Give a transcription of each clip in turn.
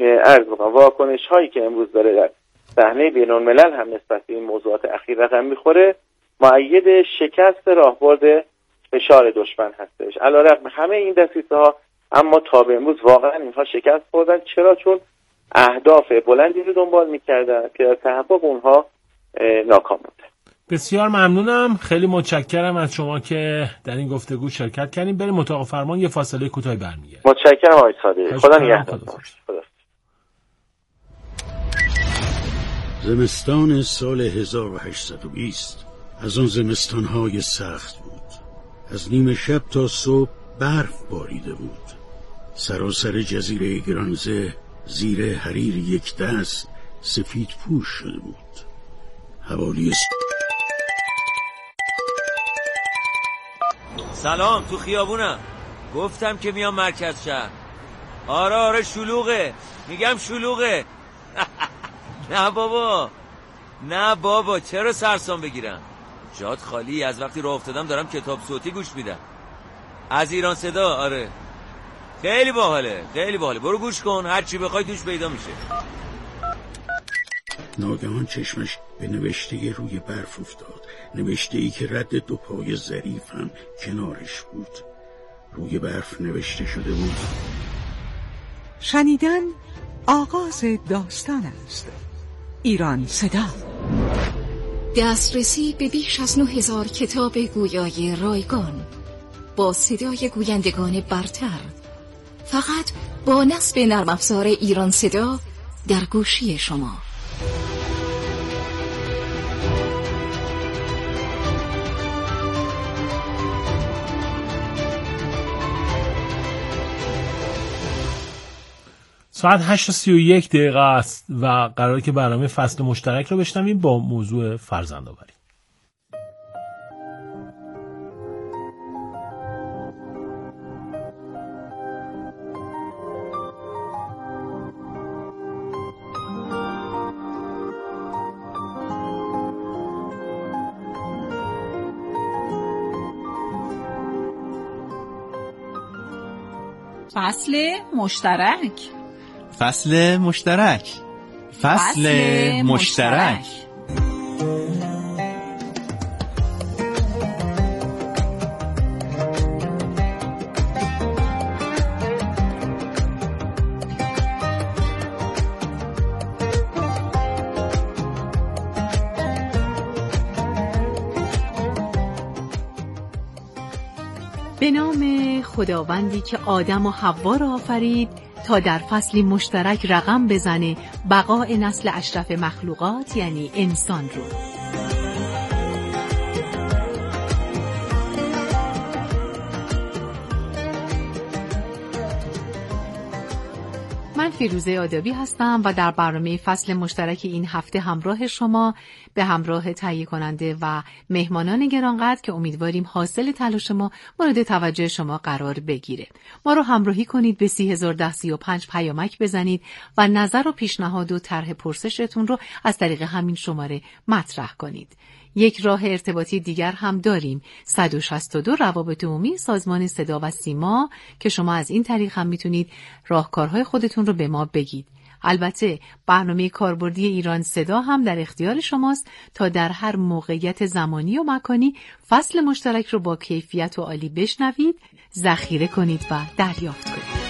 عرض می‌کنم واکنش‌هایی که امروز داره در صحنه بین‌الملل هم نسبت به این موضوعات اخیر رقم می‌خوره، مؤید شکست راهبرد فشار دشمن هستش. علیرغم همه این دسیسه‌ها اما تا به امروز واقعا اینها شکست خوردن. چرا؟ چون اهداف بلندی رو دنبال می‌کردن که در تحقق اونها ناکام بوده. بسیار ممنونم، خیلی متشکرم از شما که در این گفتگو شرکت کردیم. بریم اتاق فرمان، یه فاصله کوتاهی برمیگردیم. متشکرم آقای صادقی، خدا نگهدار. زمستان سال 1820 از آن زمستان‌های سخت بود. از نیمه شب تا صبح برف باریده بود. سراسر جزیره گرانزه زیر حریر یک دست سفید پوش شده بود. حوالی سلام، تو خیابونم. گفتم که میام مرکز شهر. آره شلوغه، میگم شلوغه. نه بابا چرا سرسام بگیرم؟ جات خالی. از وقتی راه افتادم دارم کتاب صوتی گوش میدم از ایران صدا. آره خیلی باحاله. برو گوش کن، هر چی بخوای توش پیدا میشه. ناگهان چشمش به نوشته روی برف افتاد. نوشته ای که رد دو پای ظریف هم کنارش بود. روی برف نوشته شده بود: شنیدن آغاز داستان است. ایران صدا. دسترسی به بیش از 9000 کتاب گویای رایگان با صدای گویندگان برتر، فقط با نصب نرم افزار ایران صدا در گوشی شما. ساعت 8:31 است و قراره که برنامه فصل مشترک رو بشنویم با موضوع فرزندآوری. فصل مشترک. به نام خداوندی که آدم و حوا را آفرید تا در فصلی مشترک رقم بزنه بقای نسل اشرف مخلوقات یعنی انسان رو. من فیروزه آدابی هستم و در برنامه فصل مشترک این هفته همراه شما به همراه تهیه کننده و مهمانان گرانقدر که امیدواریم حاصل تلاش ما مورد توجه شما قرار بگیره. ما رو همراهی کنید، به 301035 پیامک بزنید و نظر و پیشنهاد و طرح پرسشتون رو از طریق همین شماره مطرح کنید. یک راه ارتباطی دیگر هم داریم، 162 روابط عمومی سازمان صدا و سیما که شما از این طریق هم میتونید راهکارهای خودتون رو به ما بگید. البته برنامه کاربردی ایران صدا هم در اختیار شماست تا در هر موقعیت زمانی و مکانی فصل مشترک رو با کیفیت و عالی بشنوید، ذخیره کنید و دریافت کنید.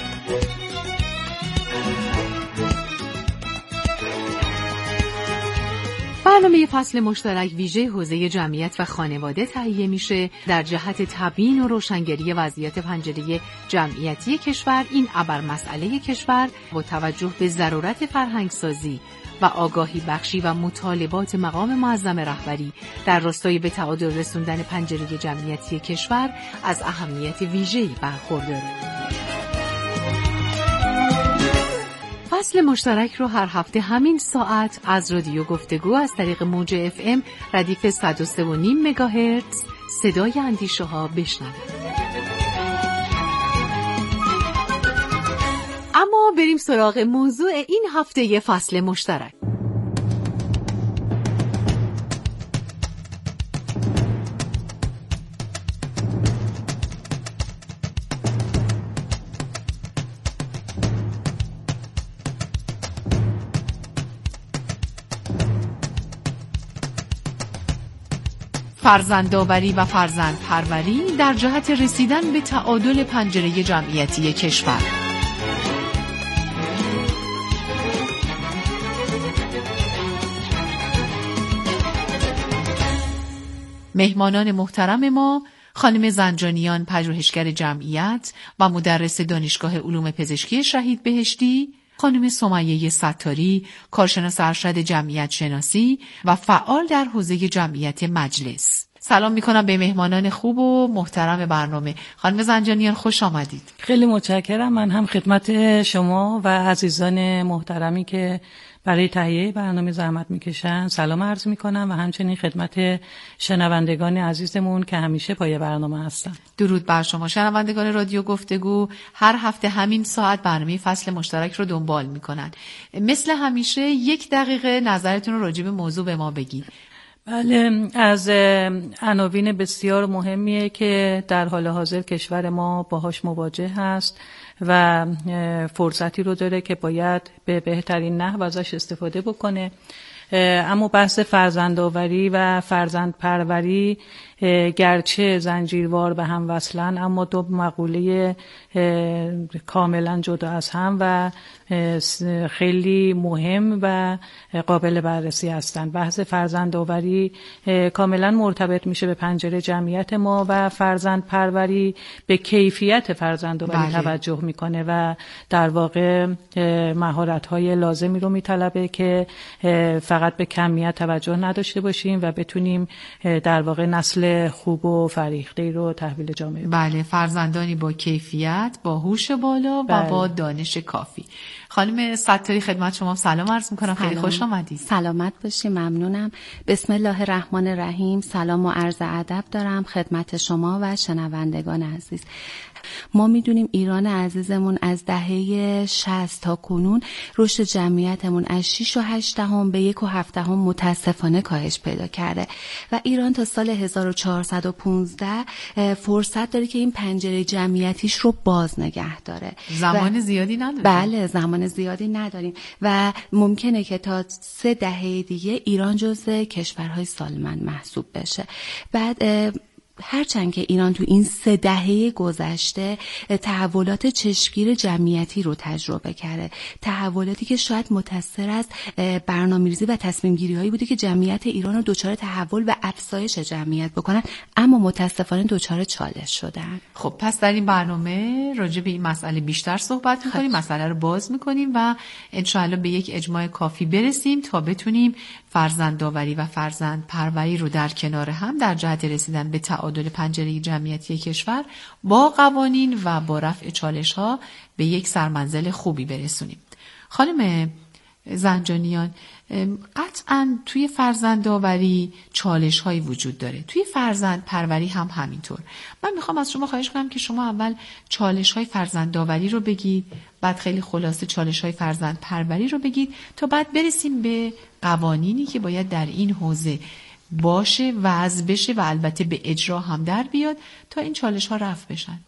برنامه فصل مشترک ویژه حوزه جمعیت و خانواده تهیه میشه در جهت تبیین و روشنگری وضعیت پنجره جمعیتی کشور. این ابر مسئله کشور با توجه به ضرورت فرهنگسازی و آگاهی بخشی و مطالبات مقام معظم رهبری در راستای به تعادل رسوندن پنجره جمعیتی کشور از اهمیت ویژه‌ای برخورداره. فصل مشترک رو هر هفته همین ساعت از رادیو گفتگو از طریق موج FM ردیف 103.5 مگاهرتز صدای اندیشه ها بشنوید. اما بریم سراغ موضوع این هفته فصل مشترک. فرزندآوری و فرزندپروری در جهت رسیدن به تعادل پنجره جمعیتی کشور. مهمانان محترم ما خانم زنجانیان، پژوهشگر جمعیت و مدرس دانشگاه علوم پزشکی شهید بهشتی، خانم سمیه ستاری، کارشناس ارشد جمعیت شناسی و فعال در حوزه جمعیت مجلس. سلام میکنم به مهمانان خوب و محترم برنامه. خانم زنجانیان خوش آمدید. خیلی متشکرم. من هم خدمت شما و عزیزان محترمی که برای تهیه برنامه زحمت میکشن سلام عرض میکنم و همچنین خدمت شنوندگان عزیزمون که همیشه پای برنامه هستن. درود بر شما شنوندگان رادیو گفتگو. هر هفته همین ساعت برنامه فصل مشترک رو دنبال میکنن. مثل همیشه 1 دقیقه نظرتون رو راجع به موضوع به ما بگید. بله، از عناوین بسیار مهمیه که در حال حاضر کشور ما باهاش مواجه هست و فرصتی رو داره که باید به بهترین نحو ازش استفاده بکنه. اما بحث فرزندآوری و فرزندپروری گرچه زنجیروار به هم وصلن، اما دو مقوله کاملا جدا از هم و خیلی مهم و قابل بررسی هستند. بحث فرزندآوری کاملا مرتبط میشه به پنجره جمعیت ما و فرزندپروری به کیفیت فرزندآوری توجه میکنه و در واقع مهارت‌های لازمی رو میطلبه که فقط به کمیت توجه نداشته باشیم و بتونیم در واقع نسل خوب و فریخته رو تحویل جامعه بدیم. بله، فرزندانی با کیفیت، با هوش بالا و با دانش کافی. خانم ستاری خدمت شما سلام عرض میکنم. خیلی خوش آمدید. سلامت باشی. ممنونم. بسم الله الرحمن الرحیم. سلام و عرض ادب دارم خدمت شما و شنوندگان عزیز. ما میدونیم ایران عزیزمون از دهه 60 تا کنون رشد جمعیتمون از 6.8 به 1.7 متاسفانه کاهش پیدا کرده و ایران تا سال 1415 فرصت داره که این پنجره جمعیتیش رو باز نگه داره. زمان زیادی نداریم. بله، زمان زیادی نداریم و ممکنه که تا 3 دهه دیگه ایران جزو کشورهای سالمند محسوب بشه. بعد هرچند که ایران تو این 3 دهه گذشته تحولات چشمگیر جمعیتی رو تجربه کرده، تحولاتی که شاید متأثر از برنامه‌ریزی و تصمیم‌گیری هایی بوده که جمعیت ایران رو دچار تحول و افزایش جمعیت بکنن، اما متاسفانه دچار چالش شدن. خب پس در این برنامه راجع به این مسئله بیشتر صحبت می‌کنیم، مسئله رو باز می‌کنیم و انشاءالله به یک اجماع کافی برسیم تا بتونیم فرزندآوری و فرزندپروری رو در کنار هم در جهت رسیدن به تعادل پنجره جمعیتی کشور با قوانین و با رفع چالش‌ها به یک سرمنزل خوبی برسونیم. خانم زنجانیان، قطعاً توی فرزندآوری چالش‌هایی وجود داره، توی فرزندپروری هم همینطور. من میخوام از شما خواهش کنم که شما اول چالش‌های فرزندآوری رو بگید، بعد خیلی خلاصه چالش‌های فرزندپروری رو بگید تا بعد برسیم به قوانینی که باید در این حوزه باشه، وضع بشه و البته به اجرا هم در بیاد تا این چالش‌ها رفع بشن.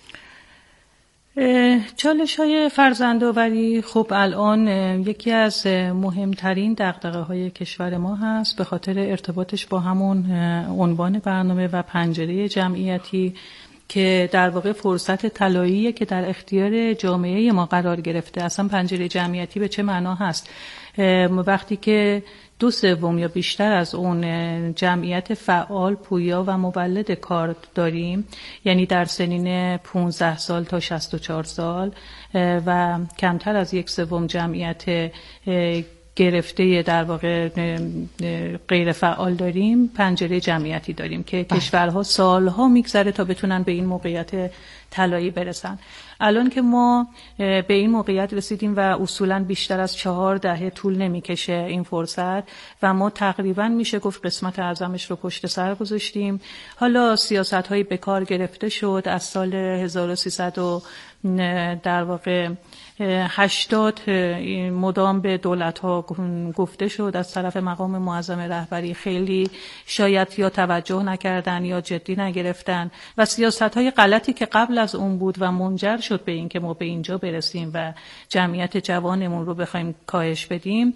چالش‌های فرزندآوری خب الان یکی از مهمترین دغدغه‌های کشور ما هست به خاطر ارتباطش با همون عنوان برنامه و پنجره جمعیتی که در واقع فرصت طلاییه که در اختیار جامعه ما قرار گرفته. اصلا پنجره جمعیتی به چه معنا هست؟ وقتی که 2/3 یا بیشتر از اون جمعیت فعال، پویا و مولد کار داریم، یعنی در سنین 15 سال تا 64 سال و کمتر از 1/3 جمعیت گرفته در واقع غیر فعال داریم، پنجره جمعیتی داریم که کشورها سالها میگذره تا بتونن به این موقعیت طلایی برسن. الان که ما به این موقعیت رسیدیم و اصولاً بیشتر از 4 دهه طول نمیکشه این فرصت و ما تقریباً میشه گفت قسمت اعظمش رو پشت سر گذاشتیم. حالا سیاست‌های به کار گرفته شد از سال 1300 در واقع 80 مدام به دولت‌ها گفته شد از طرف مقام معظم رهبری، خیلی شاید یا توجه نکردن یا جدی نگرفتن و سیاست‌های غلطی که قبل از اون بود و منجر شد به این که ما به اینجا برسیم و جمعیت جوانمون رو بخوایم کاهش بدیم،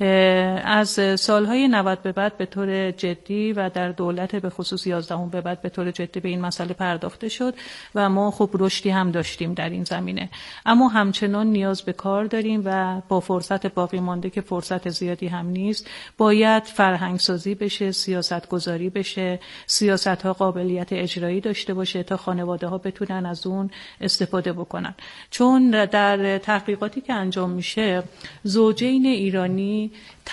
از سالهای 90 به بعد به طور جدی و در دولت به خصوص 11 به بعد به طور جدی به این مسئله پرداخته شد و ما خب رشدی هم داشتیم در این زمینه، اما همچنان نیاز به کار داریم و با فرصت باقی مانده که فرصت زیادی هم نیست باید فرهنگ سازی بشه، سیاست گذاری بشه، سیاست ها قابلیت اجرایی داشته باشه تا خانواده ها بتونن از اون استفاده بکنن. چون در تحقیقاتی که انجام میشه زوجین ایرانی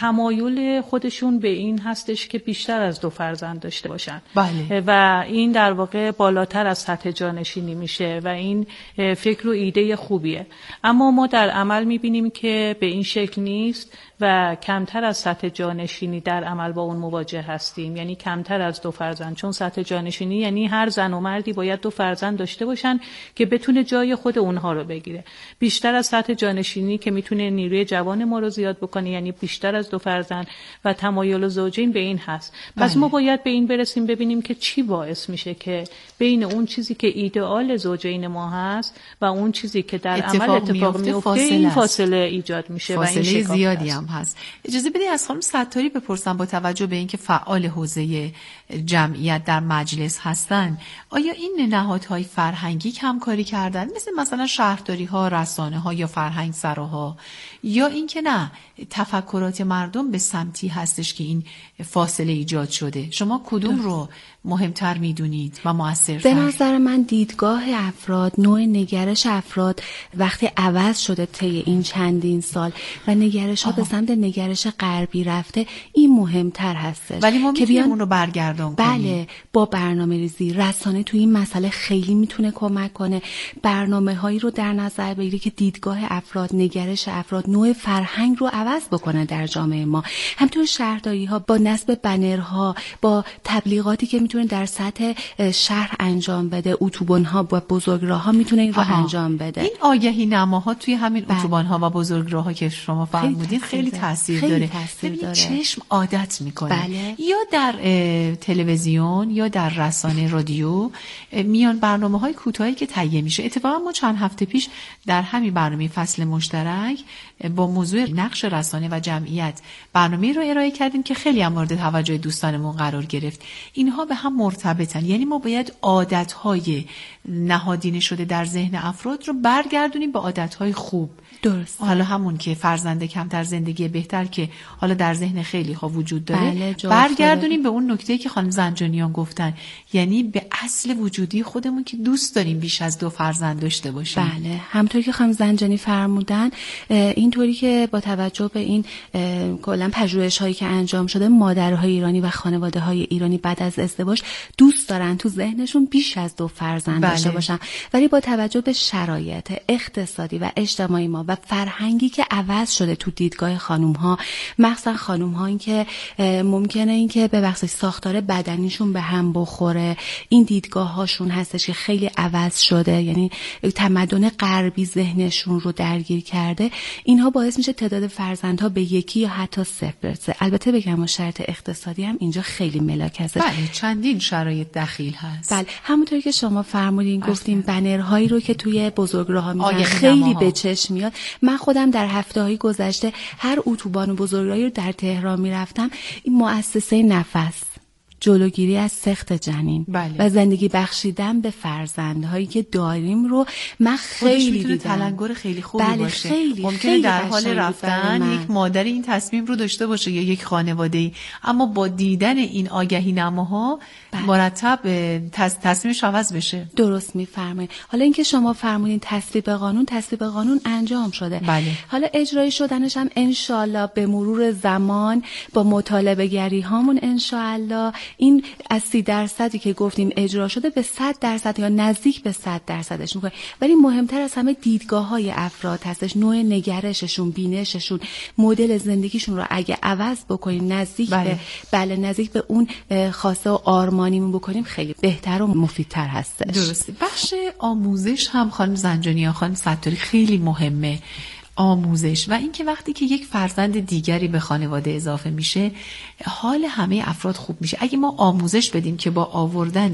تمایل خودشون به این هستش که بیشتر از 2 فرزند داشته باشن. بله. و این در واقع بالاتر از سطح جانشینی میشه و این فکر و ایده خوبیه، اما ما در عمل میبینیم که به این شکل نیست و کمتر از سطح جانشینی در عمل با اون مواجه هستیم، یعنی کمتر از 2 فرزند، چون سطح جانشینی یعنی هر زن و مردی باید 2 فرزند داشته باشن که بتونه جای خود اونها رو بگیره. بیشتر از سطح جانشینی که میتونه نیروی جوان ما رو زیاد بکنه یعنی بیشتر از 2 فرزند و تمایل زوجین به این هست. پس ما باید به این برسیم ببینیم که چی باعث میشه که بین اون چیزی که ایدئال زوجین ما هست و اون چیزی که در عمل اتفاق میفته این فاصله ایجاد میشه و این فاصله زیادی هم هست. اجازه بدید از خانم ستاری بپرسم با توجه به اینکه فعال حوزه جمعیت در مجلس هستن، آیا این نهادهای فرهنگی همکاری کردن مثلا شهرداری ها، رسانه ها یا فرهنگ سراها، یا اینکه نه تفکرات مردم به سمتی هستش که این فاصله ایجاد شده؟ شما کدوم رو مهمتر میدونید و موثرتر؟ به نظر من دیدگاه افراد، نوع نگرش افراد وقتی عوض شده طی این چندین سال و نگرش ها به سمت نگرش غربی رفته، این مهمتر هستش. ولی ما میتونیم اون رو برگردان کنیم. بله، با برنامه‌ریزی رسانه تو این مسئله خیلی میتونه کمک کنه. برنامه‌هایی رو در نظر بگیره که دیدگاه افراد، نگرش افراد، نوع فرهنگ رو عوض بکنه در جامعه ما. همینطور شهرداری‌ها با نصب بنرها، با تبلیغاتی که میتونه در سطح شهر انجام بده، اتوبان‌ها با بزرگراه‌ها میتونه این رو انجام بده. این آگهی نماها توی همین اتوبان‌ها و بزرگراه‌ها که شما فرمودین خیلی تاثیر داره. ببین چشم عادت میکنه. بله. یا در تلویزیون یا در رسانه رادیو میان برنامه‌های کوتاهی که تهیه میشه. اتفاقا ما چند هفته پیش در همین برنامه فصل مشترک با موضوع نقش رسانه و جمعیت برنامه رو ارائه کردیم که خیلی هم مورد توجه دوستانمون قرار گرفت. اینها به هم مرتبطن، یعنی ما باید عادت‌های نهادینه شده در ذهن افراد رو برگردونیم به عادت‌های خوب. درست. حالا همون که فرزند کمتر زندگی بهتر که حالا در ذهن خیلی ها وجود داره، برگردونیم به اون نکته‌ای که خانم زنجانیان گفتن، یعنی به اصل وجودی خودمون که دوست داریم بیش از 2 فرزند داشته باشیم. بله، همونطور که خانم زنجانی فرمودن، اینطوری که با توجه به این کلا پژوهش‌هایی که انجام شده، مادرهای ایرانی و خانواده‌های ایرانی بعد از ازدواج دوست دارن تو ذهنشون بیش از 2 فرزند داشته باشن، ولی با توجه به شرایط اقتصادی و اجتماعی ما و فرهنگی که عوض شده تو دیدگاه خانوم‌ها، مخصوصا خانوم‌ها، این که ممکنه این که به وقتی ساختار بدنیشون به هم بخوره، این دیدگاه‌هاشون هستش که خیلی عوض شده، یعنی تمدن غربی ذهنشون رو درگیر کرده، اینها باعث میشه تعداد فرزندها به 1 یا حتی 0 برسه. البته بگم شرط اقتصادی هم اینجا خیلی ملاک هست. بله، چندین شرایط دخیل هست. بله، همونطوری که شما فرمودین، گفتیم بنرهایی رو که توی بزرگراه‌ها می‌ذارن خیلی به چشم میاد. من خودم در هفته‌های گذشته هر اتوبان و بزرگراهی رو در تهران میرفتم، این مؤسسه نفس، جلوگیری از سقط جنین و زندگی بخشیدن به فرزندهایی که داریم رو من خیلی دیدم. تلنگر خیلی خوبی باشه. ممکنه در حال رفتن یک مادر این تصمیم رو داشته باشه یا یک خانواده‌ای، اما با دیدن این آگهی نماها مرتب تصمیمش عوض بشه. درست میفرمایید. حالا اینکه شما فرمودین تصویب قانون انجام شده. بله. حالا اجرای شدنش هم انشالله به مرور زمان با مطالبه گری هامون انشالله این از 30% که گفتیم اجرا شده به 100% یا نزدیک به 100%ش میکنه. ولی مهمتر از همه دیدگاه‌های افراد هستش، نوع نگرششون، بینششون، مدل زندگیشون رو اگه عوض بکنیم نزدیک نزدیک به اون خواسته و آرمانیمون بکنیم خیلی بهتر و مفیدتر هستش. درسته. بخش آموزش هم خانم زنجانیان، خانم ستاری، خیلی مهمه. آموزش و اینکه وقتی که یک فرزند دیگری به خانواده اضافه میشه حال همه افراد خوب میشه. اگه ما آموزش بدیم که با آوردن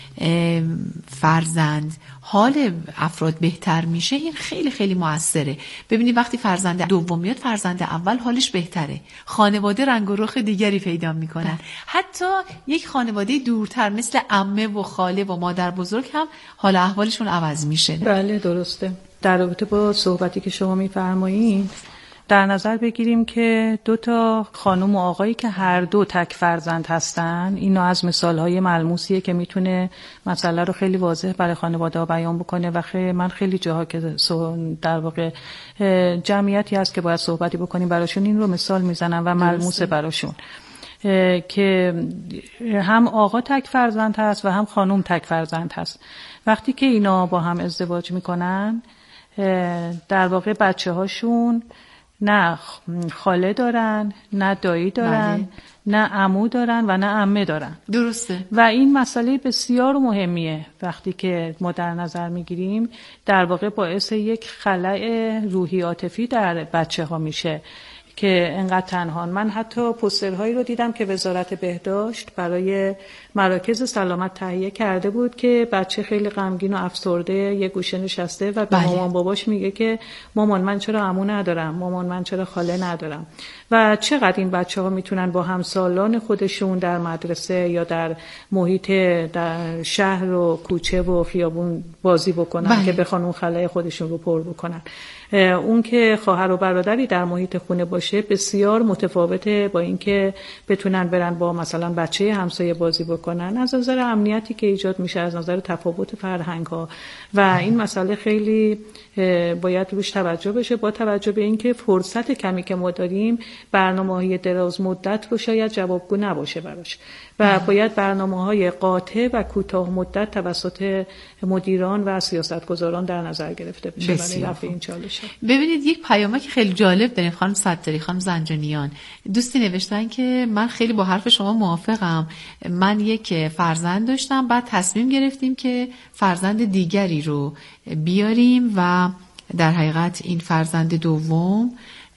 فرزند حال افراد بهتر میشه، این خیلی خیلی موثره. ببینید وقتی فرزند دوم میاد، فرزند اول حالش بهتره، خانواده رنگ و رخ دیگری پیدا میکنن. حتی یک خانواده دورتر مثل عمه و خاله و مادر بزرگ هم حال احوالشون عوض میشه. بله درسته. در رابطه با صحبتی که شما میفرمایید در نظر بگیریم که 2 خانم و آقایی که هر دو تک فرزند هستن، اینا از مثالهای ملموسیه که میتونه مسئله رو خیلی واضح برای خانواده ها بیان بکنه و من خیلی جاها که در واقع جمعیتی هست که باید صحبتی بکنیم براشون این رو مثال میزنم و ملموسه براشون که هم آقا تک فرزند هست و هم خانم تک فرزند هست. وقتی که اینا با هم ازدواج میکنن در واقع بچه هاشون نه خاله دارن، نه دایی دارن، نه عمو دارن و نه عمه دارن. درسته. و این مسئله بسیار مهمیه وقتی که ما در نظر میگیریم، در واقع باعث یک خلأ روحی عاطفی در بچه ها میشه که انقدر تنها. من حتی پوسترهایی رو دیدم که وزارت بهداشت برای مراکز سلامت تهیه کرده بود که بچه خیلی غمگین و افسرده یه گوشه نشسته و به مامان باباش میگه که مامان من چرا عمو ندارم، مامان من چرا خاله ندارم. و چقدر این بچه ها میتونن با همسالان خودشون در مدرسه یا در محیط در شهر و کوچه و خیابون بازی بکنن که بخوان اون خلأ خودشون رو پر بکنن. اون که خواهر و برادری در محیط خونه باشه بسیار متفاوته با اینکه بتونن برن با مثلا بچه همسایه بازی بکنن. از نظر امنیتی که ایجاد میشه، از نظر تفاوت فرهنگ ها و این مسئله خیلی باید روش توجه بشه، با توجه به اینکه فرصت کمی که ما داریم برنامه‌های دراز مدت رو شاید جوابگو نباشه براش و باید برنامه‌های قاطع و کوتاه مدت توسط مدیران و سیاستگزاران در نظر گرفته بشه برای رفع این چالش. ببینید یک پیامک خیلی جالب داریم خانم ستاری، خانم زنجانیان. دوستی نوشتن که من خیلی با حرف شما موافقم. من یک فرزند داشتم، بعد تصمیم گرفتیم که فرزند دیگری رو بیاریم و در حقیقت این فرزند دوم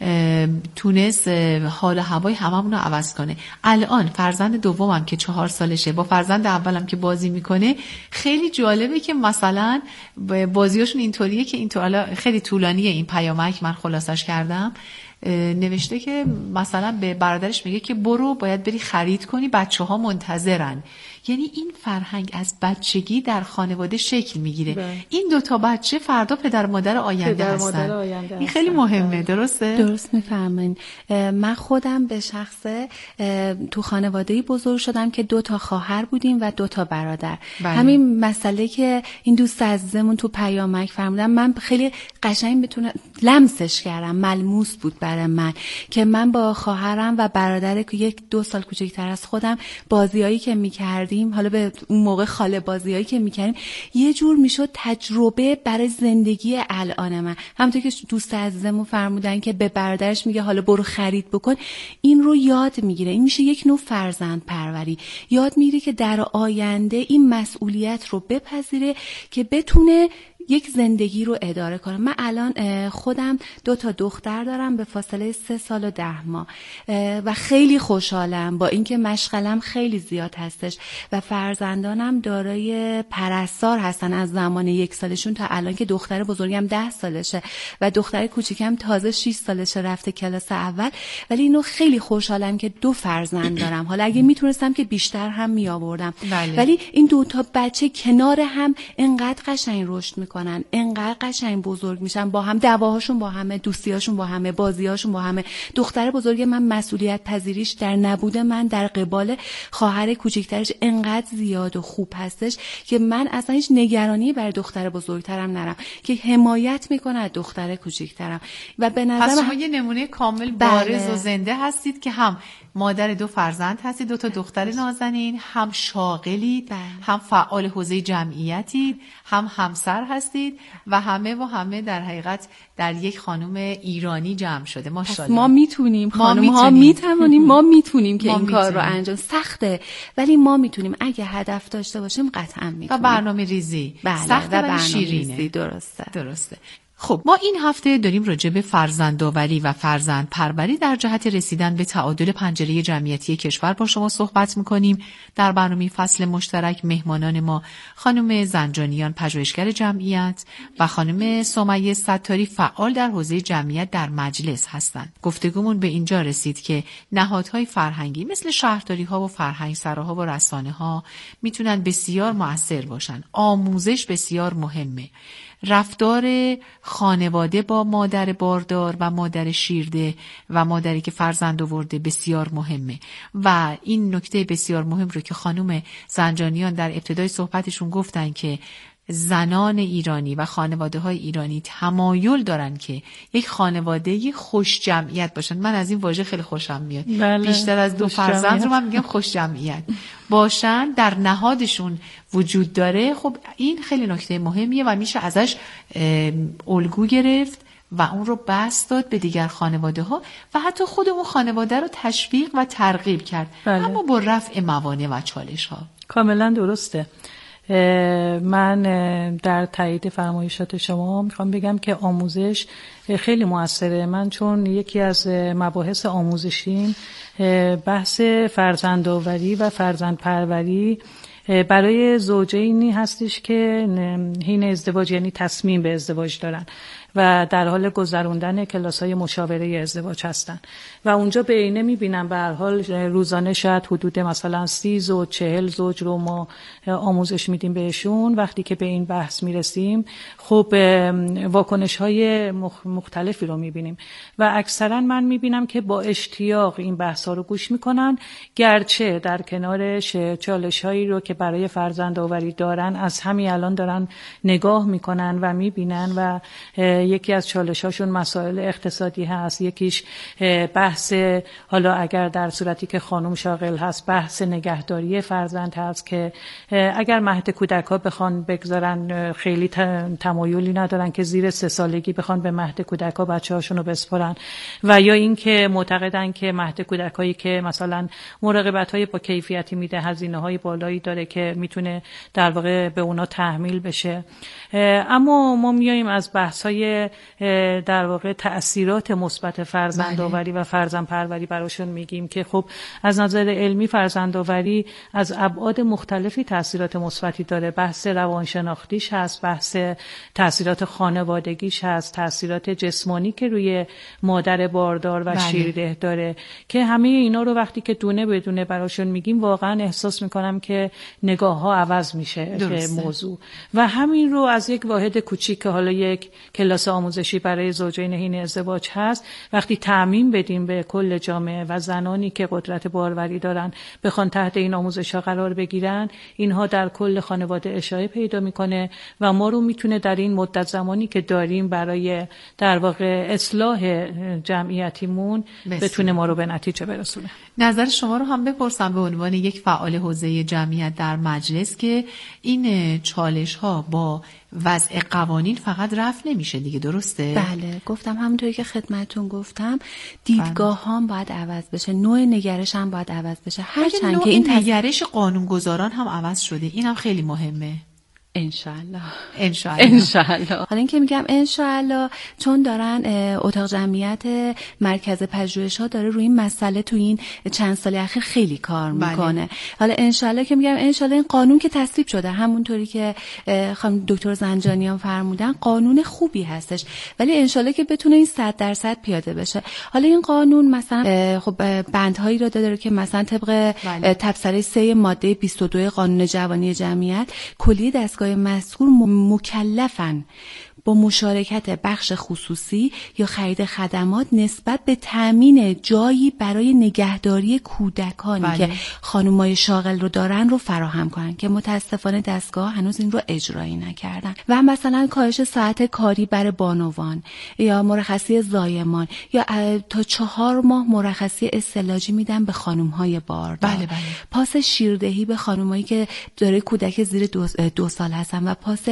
تونست حال هوای هممون رو عوض کنه. الان فرزند دومم که 4 سالشه با فرزند اولم که بازی میکنه، خیلی جالبه که مثلا بازیاشون اینطوریه که اینطور خیلی طولانیه این پیامک، من خلاصش کردم. نوشته که مثلا به برادرش میگه که برو باید بری خرید کنی، بچه ها منتظرن. یعنی این فرهنگ از بچگی در خانواده شکل میگیره. این 2 بچه فردا پدر مادر آینده هستن. این خیلی مهمه. درسته؟ درست میفهمین. من خودم به شخصه تو خانواده‌ای بزرگ شدم که 2 خواهر بودیم و 2 برادر. همین مسئله که این دوست عزیزمون تو پیامک فرمودن، من خیلی قشنگ میتونم لمسش کردم، ملموس بود برای من که من با خواهرم و برادر که 1-2 سال کوچکتر از خودم بازیایی که میکردیم، حالا به اون موقع خاله بازیایی که میکردیم، یه جور میشد تجربه برای زندگی الان من. همونطور که دوست عزیزمون فرمودن که به برادرش میگه حالا برو خرید بکن، این رو یاد میگیره. این میشه یک نوع فرزند پروری. یاد میگیره که در آینده این مسئولیت رو بپذیره که بتونه یک زندگی رو اداره کنم. من الان خودم 2 دختر دارم به فاصله 3 سال و 10 ماه و خیلی خوشحالم با اینکه مشغلم خیلی زیاد هستش و فرزندانم دارای پرستار هستن از زمان 1 سالشون تا الان که دختر بزرگم 10 سالشه و دختر کوچیکم تازه 6 سالشه رفته کلاس اول. ولی اینو خیلی خوشحالم که 2 فرزند دارم. حالا اگه میتونستم که بیشتر هم میآوردم. ولی این 2 بچه کنار هم انقدر قشنگ رشد میکنن میکنن، انقدر قشنگ بزرگ میشن، با هم دعواهاشون با همه، دوستیاشون با همه، بازیاشون با همه. دختر بزرگ من مسئولیت پذیریش در نبود من در قبال خواهر کوچیکترش انقدر زیاد و خوب هستش که من اصلا هیچ نگرانی بر دختر بزرگترم نرم که حمایت میکنه از دختر کوچیکترم. و به نظر پس شما یه نمونه کامل بارز و زنده هستید که هم مادر 2 فرزند هستید، 2 تا دختر نازنین، هم شاغلید، هم فعال حوزه جمعیتید، هم همسر هستید و همه در حقیقت در یک خانم ایرانی جمع شده. ماشاءالله. ما میتونیم، خانم ها میتونیم، ما میتونیم که این کار رو انجام. سخته ولی ما میتونیم اگه هدف داشته باشیم قطعا میتونیم. و برنامه ریزی. سخته ولی شیرینه. درسته. خب ما این هفته داریم راجع به فرزندآوری و فرزند پروری در جهت رسیدن به تعادل پنجره جمعیتی کشور با شما صحبت میکنیم. در برنامه فصل مشترک مهمانان ما خانم زنجانیان پژوهشگر جمعیت و خانم سمیه ستاری فعال در حوزه جمعیت در مجلس هستند. گفتگومون به اینجا رسید که نهادهای فرهنگی مثل شهرداری‌ها و فرهنگسراها و رسانه‌ها میتونن بسیار مؤثر باشن. آموزش بسیار مهمه. رفتار خانواده با مادر باردار و مادر شیرده و مادری که فرزند آورده بسیار مهمه و این نکته بسیار مهم رو که خانم زنجانیان در ابتدای صحبتشون گفتن که زنان ایرانی و خانواده‌های ایرانی تمایل دارن که یک خانواده خوش جمعیت باشن. من از این واژه خیلی خوشم میاد. بیشتر از 2 فرزند رو من میگم خوش جمعیت باشن، در نهادشون وجود داره. خب این خیلی نکته مهمیه و میشه ازش الگو گرفت و اون رو بسط داد به دیگر خانواده ها و حتی خود اون خانواده رو تشویق و ترغیب کرد. اما با رفع موانع و چالش ها. کاملا درسته. من در تایید فرمایشات شما میخوام بگم که آموزش خیلی موثره. من چون یکی از مباحث آموزشیم بحث فرزندآوری و فرزندپروری برای زوجینی هستش که حین ازدواج یعنی تصمیم به ازدواج دارن و در حال گذروندن کلاس‌های مشاوره ازدواج هستن و اونجا به عینه می‌بینم به هر حال روزانه شاید حدود مثلا 30 زوج 40 زوج رو ما آموزش میدیم بهشون. وقتی که به این بحث میرسیم خب واکنش‌های مختلفی رو می‌بینیم و اکثرا من می‌بینم که با اشتیاق این بحث‌ها رو گوش می‌کنن، گرچه در کنارش چالش‌هایی رو که برای فرزندآوری دارن از همین الان دارن نگاه می‌کنن و می‌بینن و یکی از چالش‌هاشون مسائل اقتصادی هست، یکیش بحث حالا اگر در صورتی که خانم شاغل هست بحث نگهداری فرزند هست که اگر مهد کودک‌ها بخوان بگذارن خیلی تمایلی ندارن که زیر 3 سالگی بخوان به مهد کودک‌ها بچه‌هاشون رو بسپرن و یا اینکه معتقدن که مهد کودکایی که مثلا مراقبت‌های با کیفیتی میده هزینه‌های بالایی داره که میتونه در واقع به اونا تحمیل بشه. اما ما میایم از بحث‌های در واقع تأثیرات مثبت فرزندآوری و فرزندپروری براشون میگیم که خب از نظر علمی فرزندآوری از ابعاد مختلفی تأثیرات مثبتی داره. بحث روانشناختیش هست، بحث تأثیرات خانوادگیش هست، تأثیرات جسمانی که روی مادر باردار و شیرده داره که همه اینا رو وقتی که دونه بدونه براشون میگیم واقعا احساس میکنم که نگاه‌ها عوض میشه به موضوع و همین رو از یک واحد کوچیک که حالا یک کلاس آموزشی برای زوجین حین ازدواج هست وقتی تعمیم بدیم به کل جامعه و زنانی که قدرت باروری دارن بخوان تحت این آموزش‌ها قرار بگیرن، اینها در کل خانواده اشاعه پیدا میکنه و ما رو میتونه در این مدت زمانی که داریم برای در واقع اصلاح جمعیتیمون بتونه ما رو به نتیجه برسونه. نظر شما رو هم بپرسم به عنوان یک فعال حوزه جمعیت در مجلس که این چالش‌ها با وضع قوانین فقط رفع نمیشه دیگه، درسته؟ بله، گفتم همونطوری که خدمتتون گفتم دیدگاه هم باید عوض بشه، نوع نگرش هم باید عوض بشه. هرچند که این نگرش قانونگذاران هم عوض شده، این هم خیلی مهمه. انشالله. حالا این که میگم انشالله چون دارن اتاق جمعیت مرکز پژوهش ها داره روی این مسئله تو این چند سال اخیر خیلی کار میکنه. حالا انشالله که میگم انشالله این قانون که تصویب شده همونطوری که خانم دکتر زنجانیان فرمودن قانون خوبی هستش، ولی انشالله که بتونه این 100% پیاده بشه. حالا این قانون مثلا خب بندهایی رو داره که مثلا طبق تبصره 3 ماده 22 قانون جوانی جمعیت کلیه دستگاه دستگاه مذکور مکلفن با مشارکت بخش خصوصی یا خرید خدمات نسبت به تأمین جایی برای نگهداری کودکانی که خانمای شاغل رو دارن رو فراهم کنن که متاسفانه دستگاه هنوز این رو اجرایی نکردن. و مثلا کاهش ساعت کاری برای بانوان یا مرخصی زایمان یا تا 4 ماه مرخصی استعلاجی میدن به خانم‌های باردار. پاس شیردهی به خانمایی که داره کودک زیر 2 سال هستن و پاس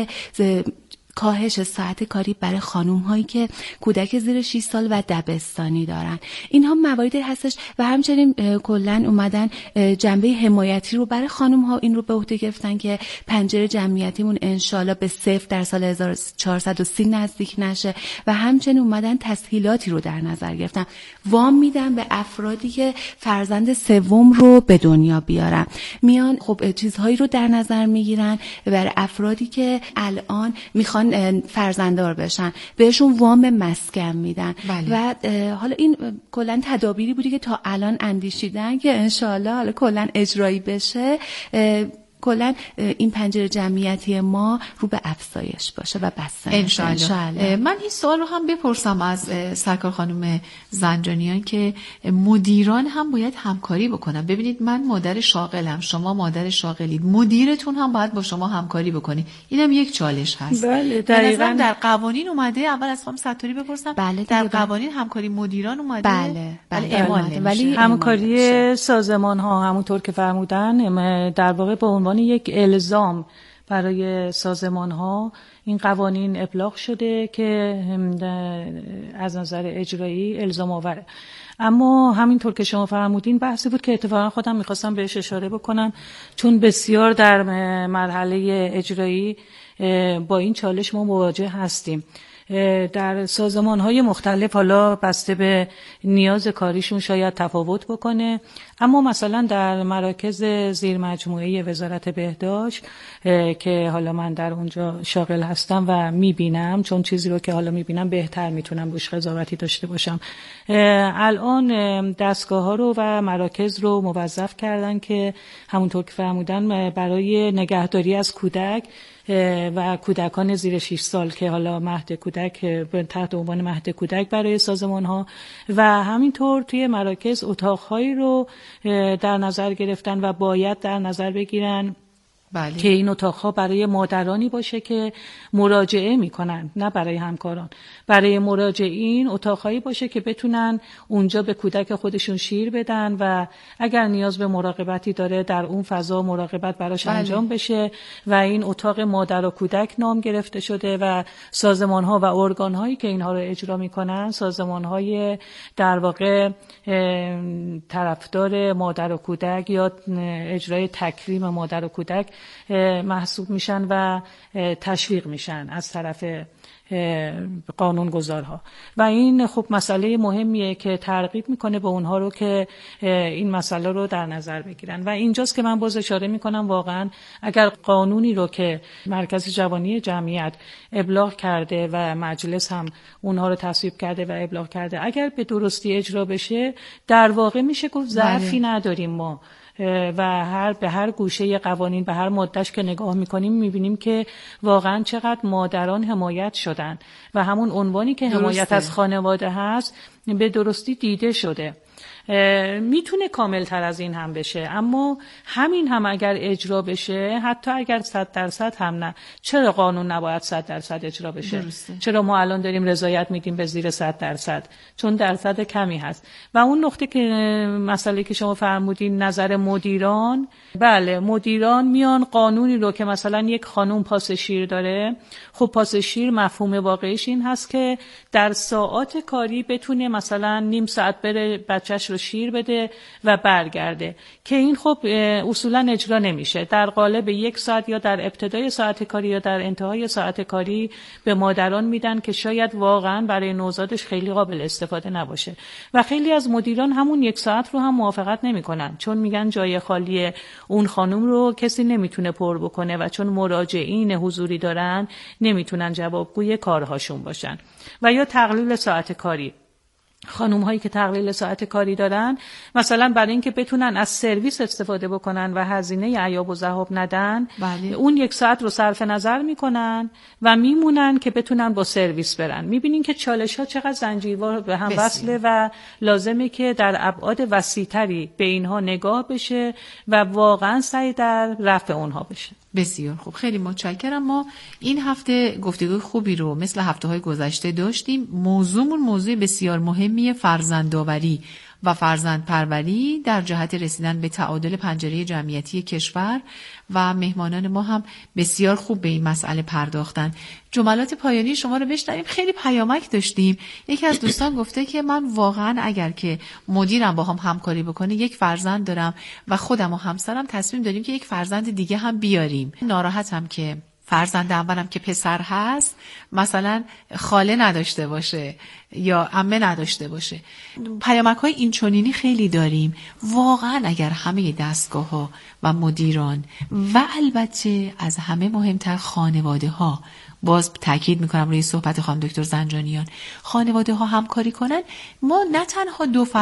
کاهش ساعت کاری برای خانم هایی که کودک زیر 6 سال و دبستانی دارن. اینها مواردی هستش و همچنین کلا اومدن جنبه حمایتی رو برای خانم ها این رو به عهده گرفتن که پنجره جمعیتیمون انشالله به 0 در سال 1430 نزدیک نشه و همچنین اومدن تسهیلاتی رو در نظر گرفتن. وام میدن به افرادی که فرزند سوم رو به دنیا بیارن. میان خب چیزهایی رو در نظر میگیرن برای افرادی که الان میخوان فرزنددار بشن، بهشون وام مسکن میدن. و حالا این کلا تدابیری بودی که تا الان اندیشیدن که انشالله حالا کلا اجرایی بشه، کلا این پنجره جمعیتی ما رو به افزایش باشه و بسته انشالله. من این سوال رو هم بپرسم از سرکار خانم زنجانیان که مدیران هم باید همکاری بکنن. ببینید من مادر شاغلم، شما مادر شاغلید، مدیرتون هم باید با شما همکاری بکنه. اینم یک چالش هست. بله دقیقاً. در قوانین اومده. اول از خانم ستاری بپرسم. در قوانین همکاری مدیران اومده. بله. ولی همکاری سازمان ها همونطور که فرمودن در واقع به عنوان یک الزام برای سازمان ها این قوانین ابلاغ شده که از نظر اجرایی الزام آوره. اما همینطور که شما فرمودین بحثی بود که اتفاقا خودم میخواستم بهش اشاره بکنم، چون بسیار در مرحله اجرایی با این چالش ما مواجه هستیم. در سازمان‌های مختلف حالا بسته به نیاز کاریشون شاید تفاوت بکنه، اما مثلا در مراکز زیر مجموعه وزارت بهداشت که حالا من در اونجا شاغل هستم و میبینم، چون چیزی رو که حالا میبینم بهتر میتونم روش قضاوتی داشته باشم، الان دستگاه‌ها رو و مراکز رو موظف کردن که همونطور که فرمودن برای نگهداری از کودک و کودکان زیر 6 سال که حالا مهد کودک تحت عنوان مهد کودک برای سازمان ها و همینطور توی مراکز اتاقهایی رو در نظر گرفتن و باید در نظر بگیرن که این اتاقها برای مادرانی باشه که مراجعه میکنن، نه برای همکاران. برای مراجعین اتاقهایی باشه که بتونن اونجا به کودک خودشون شیر بدن و اگر نیاز به مراقبتی داره در اون فضا مراقبت براش انجام بشه و این اتاق مادر و کودک نام گرفته شده و سازمان‌ها و ارگان‌هایی که اینها رو اجرا میکنن سازمان‌های در واقع طرفدار مادر و کودک یا اجرای تکریم مادر و کودک محسوب میشن و تشویق میشن از طرف قانونگذارها و این خب مسئله مهمیه که ترغیب میکنه به اونها رو که این مسئله رو در نظر بگیرن و اینجاست که من باز اشاره میکنم واقعا اگر قانونی رو که مرکز جوانی جمعیت ابلاغ کرده و مجلس هم اونها رو تصویب کرده و ابلاغ کرده اگر به درستی اجرا بشه در واقع میشه گفت ضعفی نداریم ما و به هر گوشه قوانین به هر مادهش که نگاه میکنیم میبینیم که واقعا چقدر مادران حمایت شدن و همون عنوانی که حمایت از خانواده هست به درستی دیده شده. میتونه کامل تر از این هم بشه، اما همین هم اگر اجرا بشه حتی اگر 100% هم نه، چرا قانون نباید 100% اجرا بشه؟ درسته. چرا ما الان داریم رضایت میدیم به زیر 100%؟ چون درصد کمی هست. و اون نقطه که مسئله که شما فرمودین نظر مدیران، بله مدیران میان قانونی رو که مثلا یک خانوم پاس شیر داره، خب پاس شیر مفهوم واقعیش این هست که در ساعات کاری بتونه مثلا نیم ساعت بره بچهش رو شیر بده و برگرده که این خب اصولا اجرا نمیشه. در قالب 1 ساعت یا در ابتدای ساعت کاری یا در انتهای ساعت کاری به مادران میدن که شاید واقعا برای نوزادش خیلی قابل استفاده نباشه و خیلی از مدیران همون 1 ساعت رو هم موافقت نمیکنن، چون میگن جای خالی اون خانم رو کسی نمیتونه پر بکنه و چون مراجعین حضوری دارن نمیتونن جوابگوی کارهاشون باشن. و یا تقلیل ساعت کاری، خانوم هایی که تقلیل ساعت کاری دارن مثلا برای اینکه بتونن از سرویس استفاده بکنن و هزینه عیاب و ذهاب ندن، بله. اون 1 ساعت رو صرف نظر میکنن و میمونن که بتونن با سرویس برن. میبینین که چالش ها چقدر زنجیروار به هم وصله و لازمه که در ابعاد وسیع‌تری به اینها نگاه بشه و واقعا سعی در رفع اونها بشه. بسیار خوب، خیلی متشکرم. ما این هفته گفتگوی خوبی رو مثل هفته‌های گذشته داشتیم. موضوع بسیار مهمی فرزندآوری و فرزندپروری در جهت رسیدن به تعادل پنجره جمعیتی کشور و مهمانان ما هم بسیار خوب به این مسئله پرداختن. جملات پایانی شما رو بشنویم. خیلی پیامک داشتیم. یکی از دوستان گفته که من واقعا اگر که مدیرم با هم همکاری بکنه، 1 فرزند دارم و خودم و همسرم تصمیم داریم که 1 فرزند دیگه هم بیاریم. ناراحتم که فرزند اولم که پسر هست مثلا خاله نداشته باشه یا عمه نداشته باشه. پیامک‌های اینچنینی خیلی داریم. واقعا اگر همه دستگاه‌ها و مدیران و البته از همه مهمتر خانواده‌ها، باز تاکید میکنم روی صحبت خانم دکتر زنجانیان، خانواده‌ها همکاری کنن، ما نه تنها 2